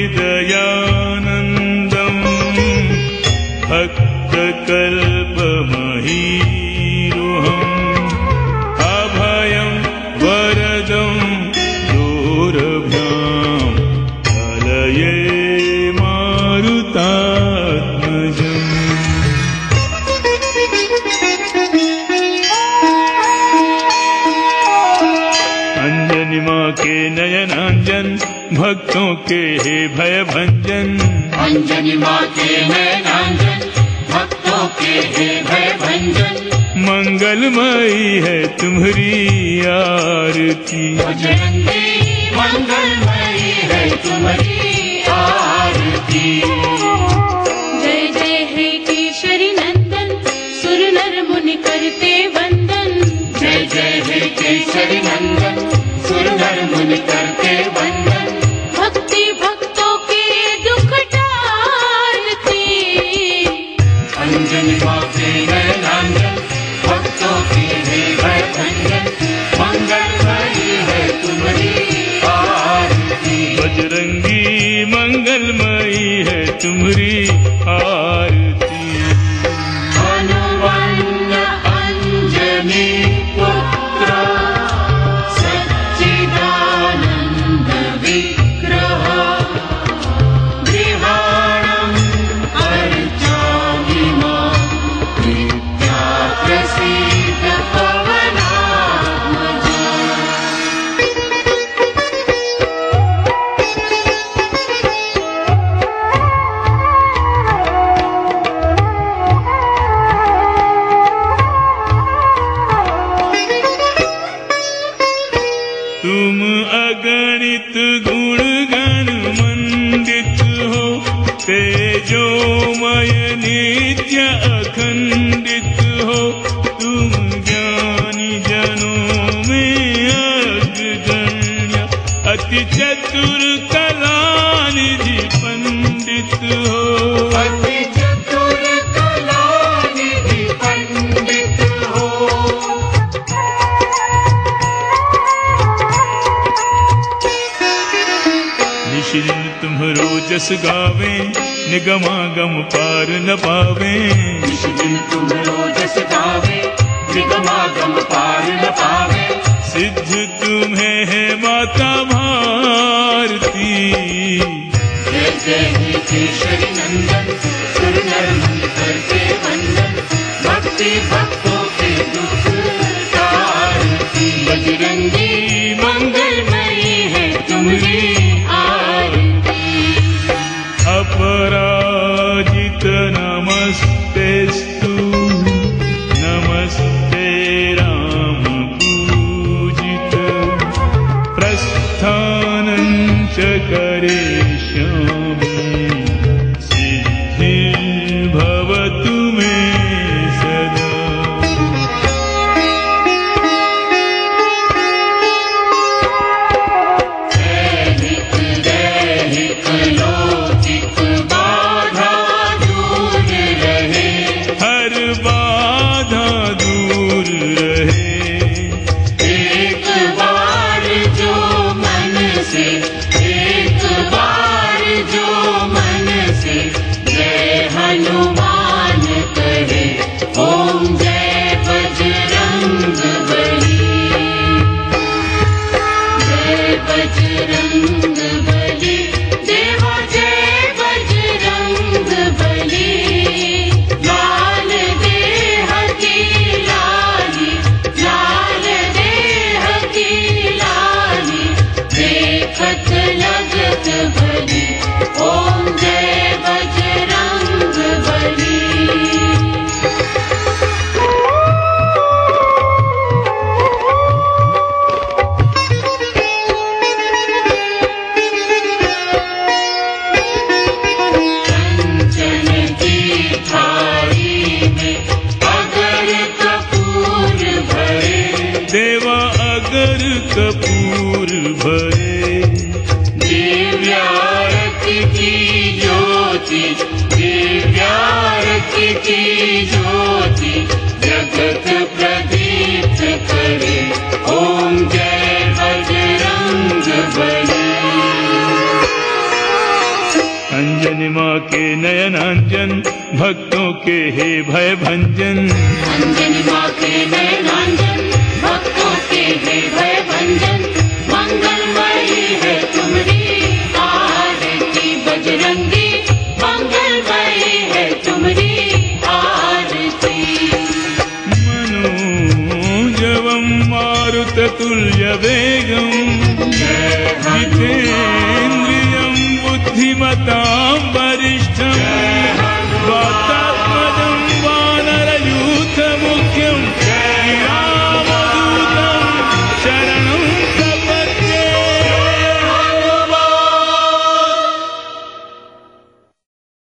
हृदयानन्दम् भक्तकल्पमहीरुहम् अभयं वरदं दूरभ्यां कलये मारुतात्मजम्। अंजनी माँ के नयनांजन भक्तों के हे भय भंजन। अंजनी माँ के नयनांजन भक्तों के हे भय भंजन। मंगलमयी है तुम्हारी आरती। बजरंगी मंगलमयी है तुम्हारी आरती। जय जय हे केशरी नंदन सुर नर मुनि करते वंदन। जय जय हे केसरी नंदन सुर नर मुनि करते वंदन। भक्ति भक्तों के दुख टारती। अंजनी माँ के नयनांजन भक्तों के हे भय भंजन। मंगलमयी है तुम्हारी आरती। बजरंगी मंगलमयी है तुम्हारी आरती। हनुमंत अंजनी पुत्र सच्चिदानंद विग्रह। गृहाणं अर्चामि मां नित्या प्रसीद पवनात्मजा। तुम अगणित गुण गण मंडित हो तेजोमय नित्य अखंडित हो। तुम ज्ञानी जनों में अग्रगण्य अति चतुर कलानिधि पंडित हो। अति चतुर कलानिधि पंडित हो। निशिदिन तुम्हारो जस गावे निगमागम पार न पावे। निशिदिन तुम्हारो जस गावे निगमागम पार न पावे। सिद्ध तुम्हें है माता भारती। जय जय हे केशरी नंदन सुर नर मुनि करते वंदन। भक्ति भक्तों के दुख टारती। बजरंगी मंगलमयी है तुम्हारी आरती। अपराजित नमस्तेस्तु नमस्ते राम पूजित। प्रस्थानं च करिष्यामि सिद्धिर्भवतु मे सदा। दैहिक लौकिक बाधा दूर रहे। हर बाधा दूर रहे। एक बार जो मन से एक बार जो मन से जय हनुमान करे। ओम जय बजरंग बली। जय बजरंग बली देवा जय बजरंग बली। लाल देह की लाली लाल देह की लाली देखत लगत भली। ओम जय बजरंग बली। कंचन की थाली में अगर कपूर भरे। देवा अगर कपूर भरे। दिव्यारती की ज्योति दिव्यारती की ज्योति जगत प्रदीप्त करे। ओम जय बजरंग बली। अंजनी माँ के नयनांजन भक्तों के हे भय भंजन। अंजनी माँ के नयनांजन भक्तों के हे भय भंजन। मंगलमयी है तुम्हारी आरती बजरंगी, मंगलमयी है तुम्हारी आरती। मनोजवं मारुततुल्य वेगं जितेन्द्रियं बुद्धिमतां